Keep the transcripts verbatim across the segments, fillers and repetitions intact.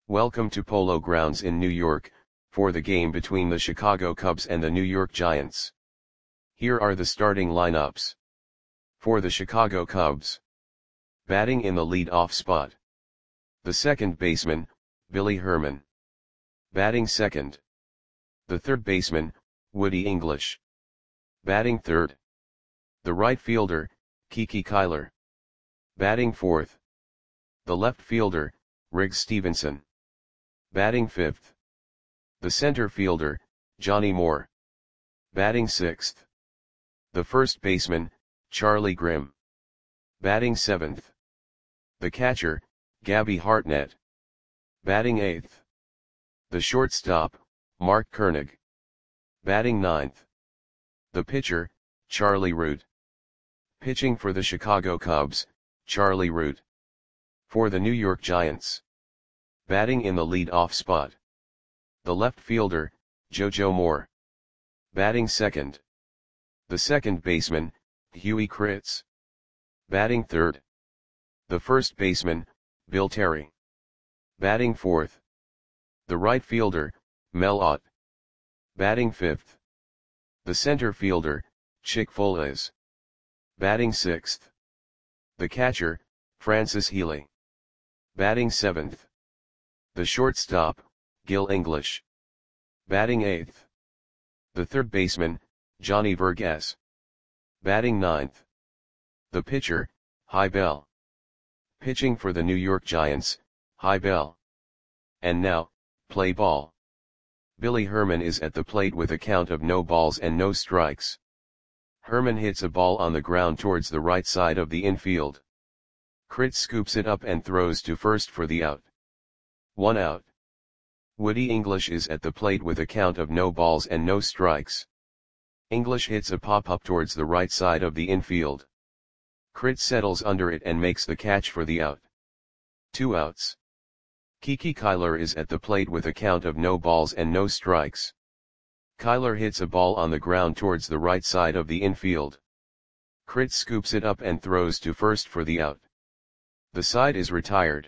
Welcome to Polo Grounds in New York, for the game between the Chicago Cubs and the New York Giants. Here are the starting lineups. For the Chicago Cubs. Batting in the lead-off spot. The second baseman, Billy Herman. Batting second. The third baseman, Woody English. Batting third. The right fielder, Kiki Kyler. Batting fourth. The left fielder, Riggs Stephenson. Batting fifth. The center fielder, Johnny Moore. Batting sixth. The first baseman, Charlie Grimm. Batting seventh. The catcher, Gabby Hartnett. Batting eighth. The shortstop, Mark Koenig. Batting ninth. The pitcher, Charlie Root. Pitching for the Chicago Cubs, Charlie Root. For the New York Giants. Batting in the lead-off spot. The left fielder, JoJo Moore. Batting second. The second baseman, Huey Kritz. Batting third. The first baseman, Bill Terry. Batting fourth. The right fielder, Mel Ott. Batting fifth. The center fielder, Chick Foles. Batting sixth. The catcher, Francis Healy. Batting seventh. The shortstop, Gil English. Batting eighth. The third baseman, Johnny Vergas. Batting ninth. The pitcher, Hy Bell. Pitching for the New York Giants, Hy Bell. And now, play ball. Billy Herman is at the plate with a count of no balls and no strikes. Herman hits a ball on the ground towards the right side of the infield. Kritz scoops it up and throws to first for the out. One out. Woody English is at the plate with a count of no balls and no strikes. English hits a pop-up towards the right side of the infield. Kritz settles under it and makes the catch for the out. Two outs. Kiki Kyler is at the plate with a count of no balls and no strikes. Kyler hits a ball on the ground towards the right side of the infield. Kritz scoops it up and throws to first for the out. The side is retired.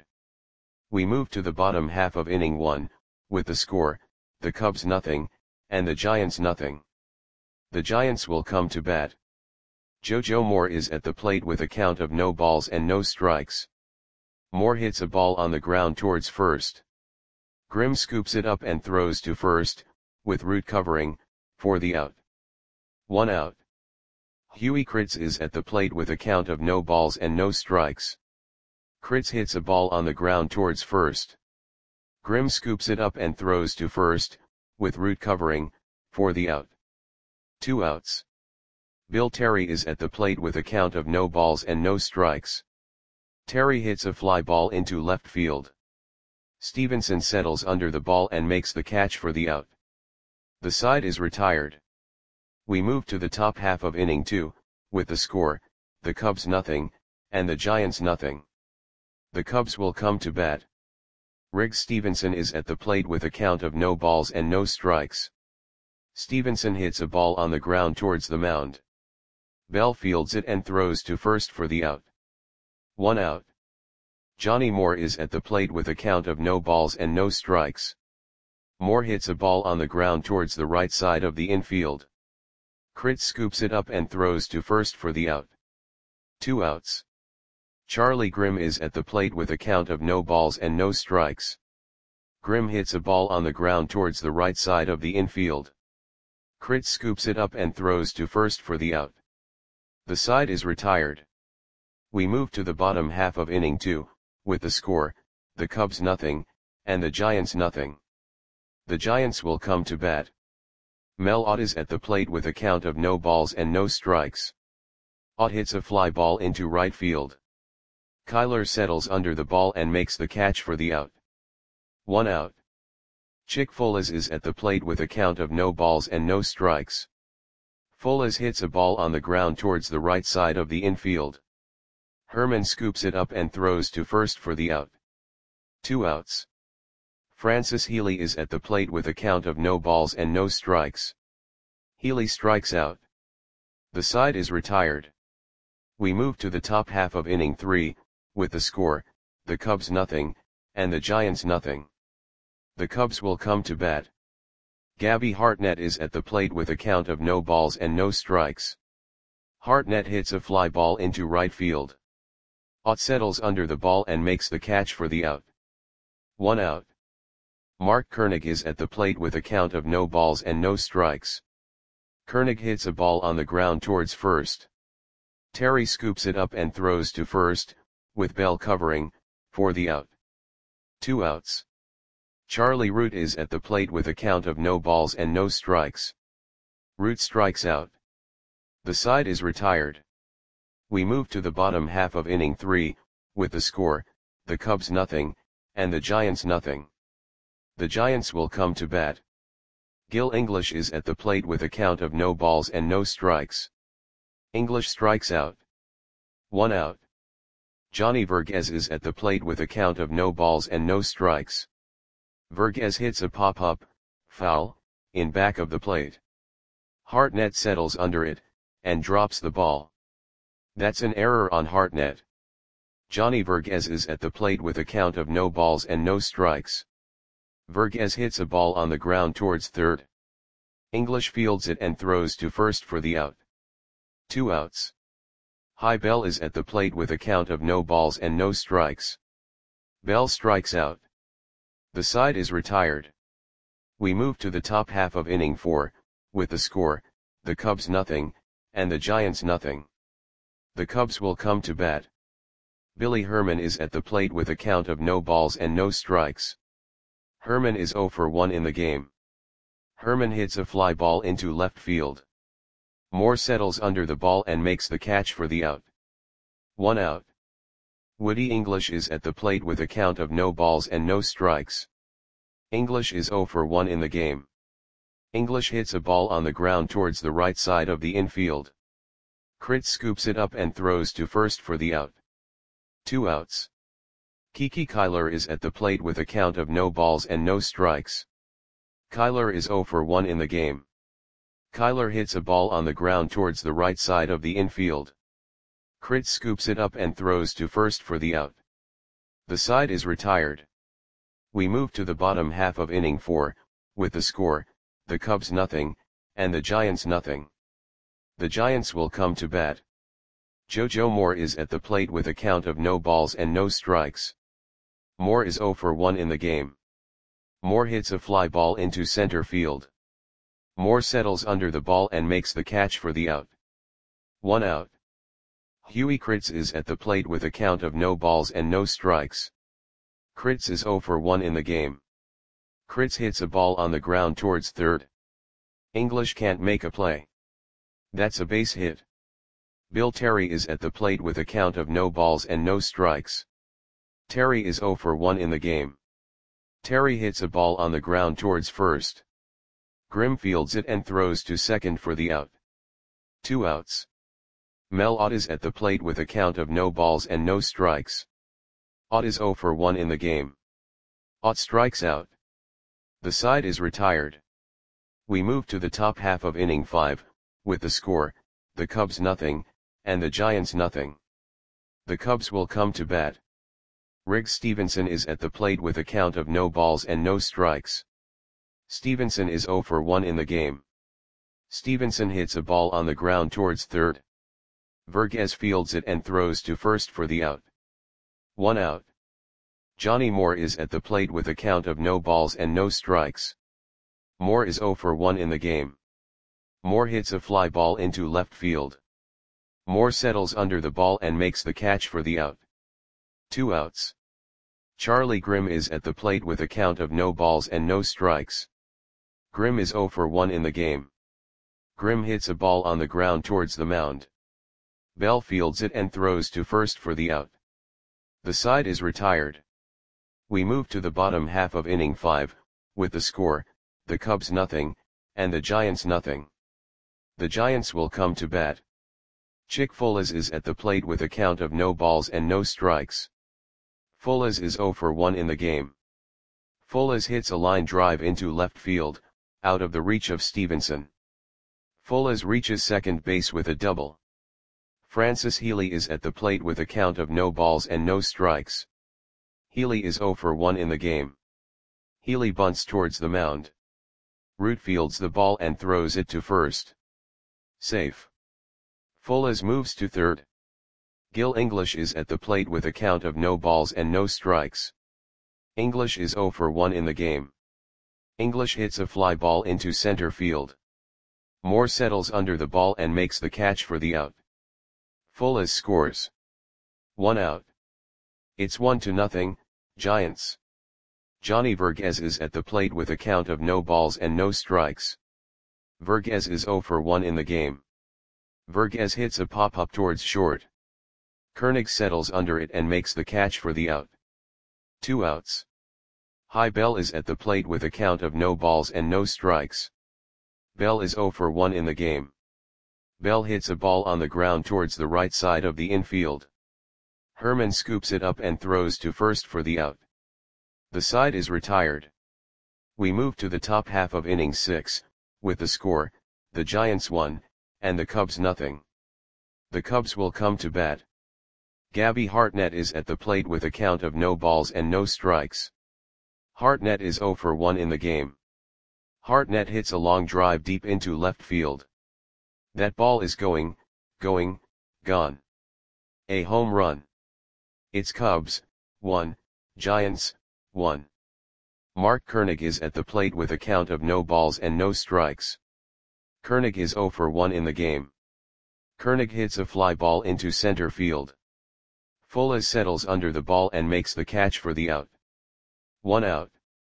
We move to the bottom half of inning one, with the score, the Cubs nothing, and the Giants nothing. The Giants will come to bat. JoJo Moore is at the plate with a count of no balls and no strikes. Moore hits a ball on the ground towards first. Grimm scoops it up and throws to first, with Root covering, for the out. One out. Huey Kritz is at the plate with a count of no balls and no strikes. Kritz hits a ball on the ground towards first. Grimm scoops it up and throws to first, with Root covering, for the out. Two outs. Bill Terry is at the plate with a count of no balls and no strikes. Terry hits a fly ball into left field. Stephenson settles under the ball and makes the catch for the out. The side is retired. We move to the top half of inning two, with the score, the Cubs nothing, and the Giants nothing. The Cubs will come to bat. Riggs Stephenson is at the plate with a count of no balls and no strikes. Stephenson hits a ball on the ground towards the mound. Bell fields it and throws to first for the out. One out. Johnny Moore is at the plate with a count of no balls and no strikes. Moore hits a ball on the ground towards the right side of the infield. Kritz scoops it up and throws to first for the out. Two outs. Charlie Grimm is at the plate with a count of no balls and no strikes. Grimm hits a ball on the ground towards the right side of the infield. Kritz scoops it up and throws to first for the out. The side is retired. We move to the bottom half of inning two, with the score, the Cubs nothing, and the Giants nothing. The Giants will come to bat. Mel Ott is at the plate with a count of no balls and no strikes. Ott hits a fly ball into right field. Kyler settles under the ball and makes the catch for the out. One out. Chick Foles is at the plate with a count of no balls and no strikes. Foles hits a ball on the ground towards the right side of the infield. Herman scoops it up and throws to first for the out. Two outs. Francis Healy is at the plate with a count of no balls and no strikes. Healy strikes out. The side is retired. We move to the top half of inning three, with the score, the Cubs nothing, and the Giants nothing. The Cubs will come to bat. Gabby Hartnett is at the plate with a count of no balls and no strikes. Hartnett hits a fly ball into right field. Ott settles under the ball and makes the catch for the out. One out. Mark Koenig is at the plate with a count of no balls and no strikes. Koenig hits a ball on the ground towards first. Terry scoops it up and throws to first, with Bell covering, for the out. Two outs. Charlie Root is at the plate with a count of no balls and no strikes. Root strikes out. The side is retired. We move to the bottom half of inning three, with the score, the Cubs nothing, and the Giants nothing. The Giants will come to bat. Gil English is at the plate with a count of no balls and no strikes. English strikes out. One out. Johnny Verghese is at the plate with a count of no balls and no strikes. Verghese hits a pop-up, foul, in back of the plate. Hartnett settles under it, and drops the ball. That's an error on Hartnett. Johnny Verghese is at the plate with a count of no balls and no strikes. Verghese hits a ball on the ground towards third. English fields it and throws to first for the out. Two outs. High Bell is at the plate with a count of no balls and no strikes. Bell strikes out. The side is retired. We move to the top half of inning four, with the score, the Cubs nothing, and the Giants nothing. The Cubs will come to bat. Billy Herman is at the plate with a count of no balls and no strikes. Herman is zero for one in the game. Herman hits a fly ball into left field. Moore settles under the ball and makes the catch for the out. One out. Woody English is at the plate with a count of no balls and no strikes. English is zero for one in the game. English hits a ball on the ground towards the right side of the infield. Critz scoops it up and throws to first for the out. Two outs. Kiki Kyler is at the plate with a count of no balls and no strikes. Kyler is zero for one in the game. Kyler hits a ball on the ground towards the right side of the infield. Critz scoops it up and throws to first for the out. The side is retired. We move to the bottom half of inning four, with the score, the Cubs nothing, and the Giants nothing. The Giants will come to bat. JoJo Moore is at the plate with a count of no balls and no strikes. Moore is zero for one in the game. Moore hits a fly ball into center field. Moore settles under the ball and makes the catch for the out. One out. Huey Critz is at the plate with a count of no balls and no strikes. Critz is zero for one in the game. Critz hits a ball on the ground towards third. English can't make a play. That's a base hit. Bill Terry is at the plate with a count of no balls and no strikes. Terry is zero for one in the game. Terry hits a ball on the ground towards first. Grimm fields it and throws to second for the out. Two outs. Mel Ott is at the plate with a count of no balls and no strikes. Ott is zero for one in the game. Ott strikes out. The side is retired. We move to the top half of inning five, with the score, the Cubs nothing, and the Giants nothing. The Cubs will come to bat. Riggs Stevenson is at the plate with a count of no balls and no strikes. Stevenson is zero for one in the game. Stevenson hits a ball on the ground towards third. Verghese fields it and throws to first for the out. One out. Johnny Moore is at the plate with a count of no balls and no strikes. Moore is zero for one in the game. Moore hits a fly ball into left field. Moore settles under the ball and makes the catch for the out. Two outs. Charlie Grimm is at the plate with a count of no balls and no strikes. Grimm is zero for one in the game. Grimm hits a ball on the ground towards the mound. Bell fields it and throws to first for the out. The side is retired. We move to the bottom half of inning five, with the score, the Cubs nothing, and the Giants nothing. The Giants will come to bat. Chick Folas is at the plate with a count of no balls and no strikes. Folas is zero for one in the game. Folas hits a line drive into left field, out of the reach of Stevenson. Folas reaches second base with a double. Francis Healy is at the plate with a count of no balls and no strikes. Healy is zero for one in the game. Healy bunts towards the mound. Root fields the ball and throws it to first. Safe. Fullers moves to third. Gil English is at the plate with a count of no balls and no strikes. English is zero for one in the game. English hits a fly ball into center field. Moore settles under the ball and makes the catch for the out. Fullers scores. One out. It's one to nothing, Giants. Johnny Verghese is at the plate with a count of no balls and no strikes. Verghese is zero for one in the game. Verghese hits a pop-up towards short. Koenig settles under it and makes the catch for the out. Two outs. High Bell is at the plate with a count of no balls and no strikes. Bell is zero for one in the game. Bell hits a ball on the ground towards the right side of the infield. Herman scoops it up and throws to first for the out. The side is retired. We move to the top half of inning six, with the score, the Giants one, and the Cubs nothing. The Cubs will come to bat. Gabby Hartnett is at the plate with a count of no balls and no strikes. Hartnett is zero for one in the game. Hartnett hits a long drive deep into left field. That ball is going, going, gone. A home run. It's Cubs, one, Giants, one. Mark Koenig is at the plate with a count of no balls and no strikes. Koenig is zero for one in the game. Koenig hits a fly ball into center field. Fullers settles under the ball and makes the catch for the out. One out.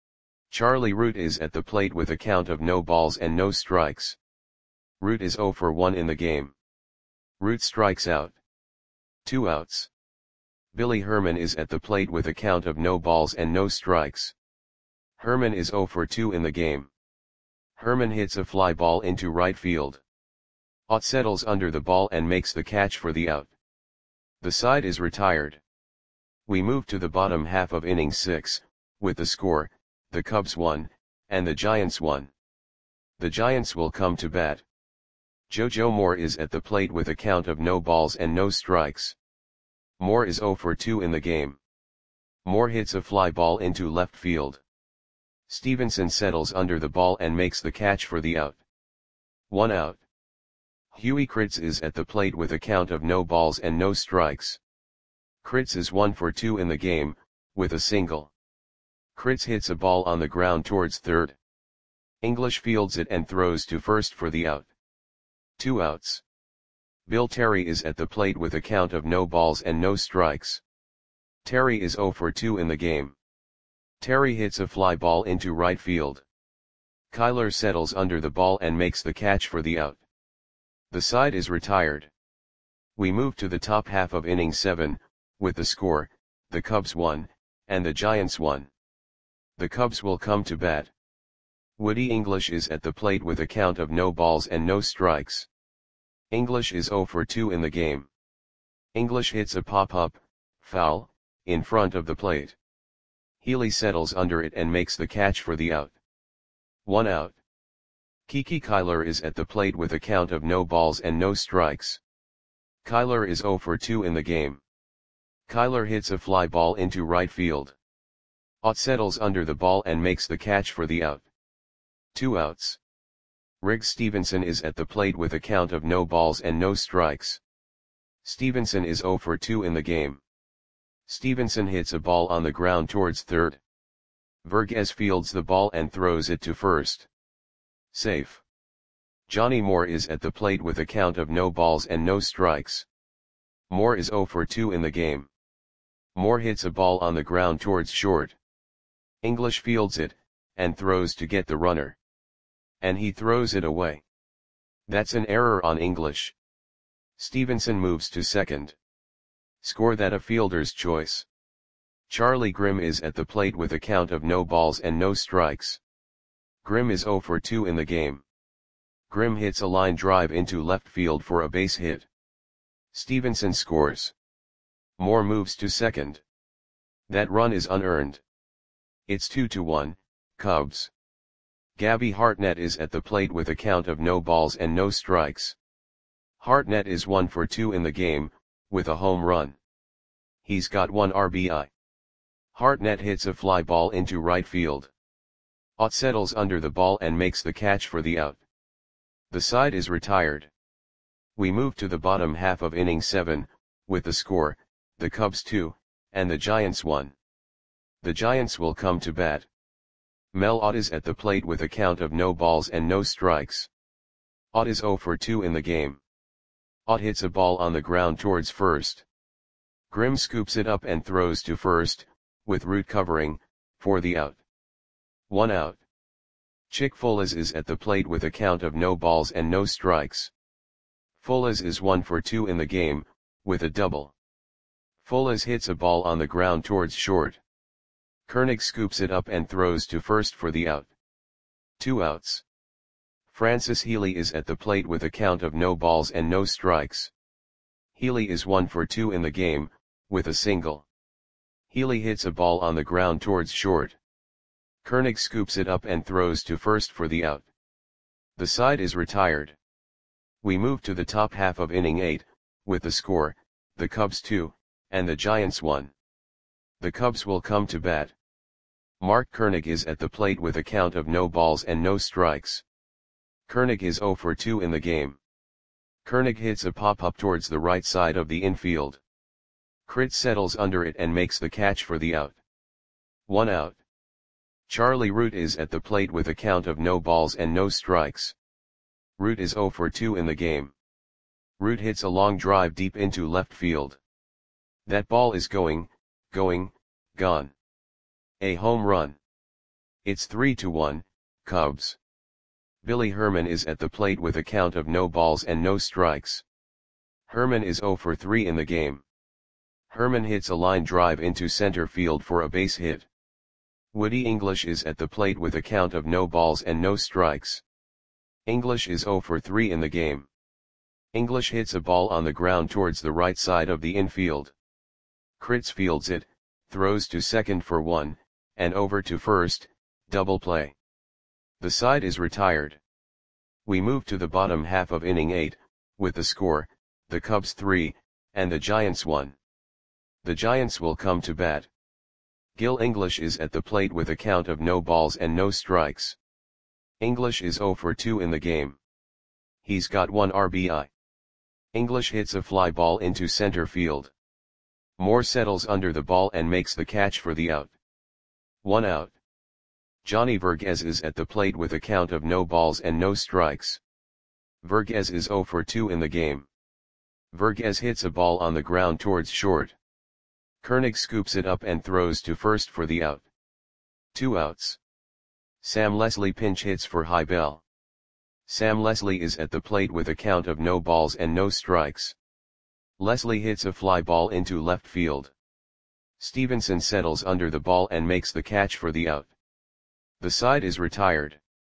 Charlie Root is at the plate with a count of no balls and no strikes. Root is zero for one in the game. Root strikes out. Two outs. Billy Herman is at the plate with a count of no balls and no strikes. Herman is zero for two in the game. Herman hits a fly ball into right field. Ott settles under the ball and makes the catch for the out. The side is retired. We move to the bottom half of inning six, with the score, the Cubs one, and the Giants one. The Giants will come to bat. JoJo Moore is at the plate with a count of no balls and no strikes. Moore is zero for two in the game. Moore hits a fly ball into left field. Stevenson settles under the ball and makes the catch for the out. One out. Huey Kritz is at the plate with a count of no balls and no strikes. Kritz is one for two in the game, with a single. Kritz hits a ball on the ground towards third. English fields it and throws to first for the out. Two outs. Bill Terry is at the plate with a count of no balls and no strikes. Terry is zero for two in the game. Terry hits a fly ball into right field. Kyler settles under the ball and makes the catch for the out. The side is retired. We move to the top half of inning seven, with the score, the Cubs one, and the Giants one. The Cubs will come to bat. Woody English is at the plate with a count of no balls and no strikes. English is zero for two in the game. English hits a pop-up, foul, in front of the plate. Healy settles under it and makes the catch for the out. One out. Kiki Kyler is at the plate with a count of no balls and no strikes. Kyler is zero for two in the game. Kyler hits a fly ball into right field. Ott settles under the ball and makes the catch for the out. Two outs. Riggs Stevenson is at the plate with a count of no balls and no strikes. Stevenson is zero for two in the game. Stevenson hits a ball on the ground towards third. Verghese fields the ball and throws it to first. Safe. Johnny Moore is at the plate with a count of no balls and no strikes. Moore is zero for two in the game. Moore hits a ball on the ground towards short. English fields it, and throws to get the runner. And he throws it away. That's an error on English. Stevenson moves to second. Score that a fielder's choice. Charlie Grimm is at the plate with a count of no balls and no strikes. Grimm is zero for two in the game. Grimm hits a line drive into left field for a base hit. Stevenson scores. Moore moves to second. That run is unearned. It's two to one, Cubs. Gabby Hartnett is at the plate with a count of no balls and no strikes. Hartnett is one for two in the game, with a home run. He's got one R B I. Hartnett hits a fly ball into right field. Ott settles under the ball and makes the catch for the out. The side is retired. We move to the bottom half of inning seven, with the score, the Cubs two, and the Giants one. The Giants will come to bat. Mel Ott is at the plate with a count of no balls and no strikes. Ott is oh for two in the game. Ott hits a ball on the ground towards first. Grimm scoops it up and throws to first, with Root covering, for the out. One out. Chick Fullez is at the plate with a count of no balls and no strikes. Fullez is one for two in the game, with a double. Fullez hits a ball on the ground towards short. Koenig scoops it up and throws to first for the out. Two outs. Francis Healy is at the plate with a count of no balls and no strikes. Healy is one for two in the game, with a single. Healy hits a ball on the ground towards short. Koenig scoops it up and throws to first for the out. The side is retired. We move to the top half of inning eight, with the score, the Cubs two, and the Giants one. The Cubs will come to bat. Mark Koenig is at the plate with a count of no balls and no strikes. Koenig is oh for two in the game. Koenig hits a pop-up towards the right side of the infield. Crit settles under it and makes the catch for the out. One out. Charlie Root is at the plate with a count of no balls and no strikes. Root is oh for two in the game. Root hits a long drive deep into left field. That ball is going, going, gone. A home run. It's three to one, Cubs. Billy Herman is at the plate with a count of no balls and no strikes. Herman is oh for three in the game. Herman hits a line drive into center field for a base hit. Woody English is at the plate with a count of no balls and no strikes. English is oh for three in the game. English hits a ball on the ground towards the right side of the infield. Kritz fields it, throws to second for one, and over to first, double play. The side is retired. We move to the bottom half of inning eight, with the score, the Cubs three, and the Giants one. The Giants will come to bat. Gil English is at the plate with a count of no balls and no strikes. English is oh for two in the game. He's got one R B I. English hits a fly ball into center field. Moore settles under the ball and makes the catch for the out. One out. Johnny Verghese is at the plate with a count of no balls and no strikes. Verghese is oh for two in the game. Verghese hits a ball on the ground towards short. Koenig scoops it up and throws to first for the out. Two outs. Sam Leslie pinch hits for high bell. Sam Leslie is at the plate with a count of no balls and no strikes. Leslie hits a fly ball into left field. Stevenson settles under the ball and makes the catch for the out. The side is retired.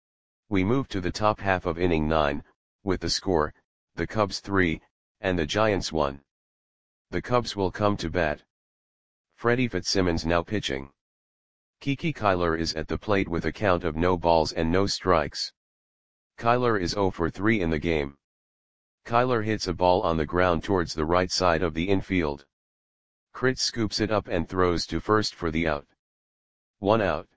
We move to the top half of inning nine, with the score, the Cubs three, and the Giants one. The Cubs will come to bat. Freddie Fitzsimmons now pitching. Kiki Kyler is at the plate with a count of no balls and no strikes. Kyler is oh for three in the game. Kyler hits a ball on the ground towards the right side of the infield. Kritz scoops it up and throws to first for the out. One out.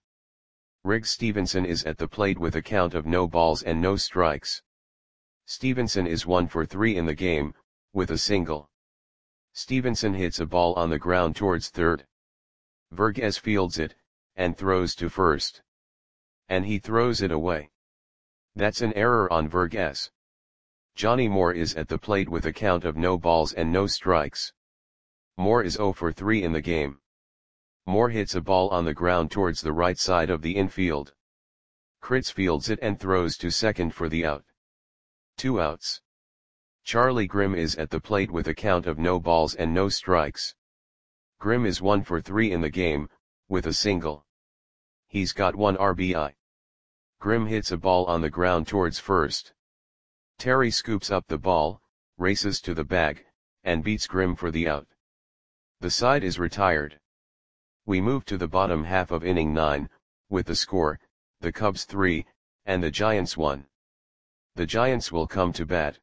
Riggs Stevenson is at the plate with a count of no balls and no strikes. Stevenson is one for three in the game, with a single. Stevenson hits a ball on the ground towards third. Verghese fields it, and throws to first. And he throws it away. That's an error on Verghese. Johnny Moore is at the plate with a count of no balls and no strikes. Moore is oh for three in the game. Moore hits a ball on the ground towards the right side of the infield. Kritz fields it and throws to second for the out. Two outs. Charlie Grimm is at the plate with a count of no balls and no strikes. Grimm is one for three in the game, with a single. He's got one R B I. Grimm hits a ball on the ground towards first. Terry scoops up the ball, races to the bag, and beats Grimm for the out. The side is retired. We move to the bottom half of inning nine, with the score, the Cubs three, and the Giants one. The Giants will come to bat.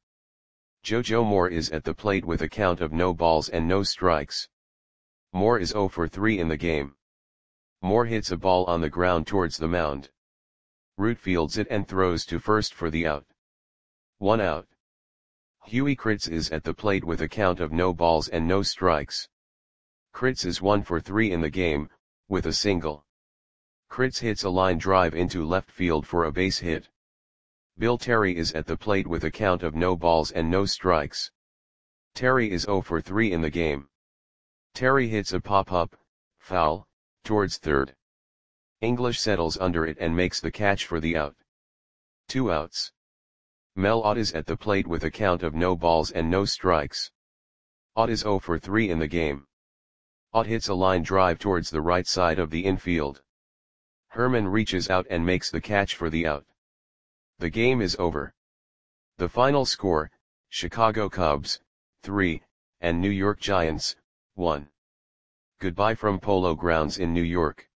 JoJo Moore is at the plate with a count of no balls and no strikes. Moore is oh for three in the game. Moore hits a ball on the ground towards the mound. Root fields it and throws to first for the out. One out. Huey Kritz is at the plate with a count of no balls and no strikes. Kritz is one for three in the game, with a single. Kritz hits a line drive into left field for a base hit. Bill Terry is at the plate with a count of no balls and no strikes. Terry is zero for three in the game. Terry hits a pop-up, foul, towards third. English settles under it and makes the catch for the out. Two outs. Mel Ott is at the plate with a count of no balls and no strikes. Ott is zero for three in the game. Ott hits a line drive towards the right side of the infield. Herman reaches out and makes the catch for the out. The game is over. The final score, Chicago Cubs, three, and New York Giants, one. Goodbye from Polo Grounds in New York.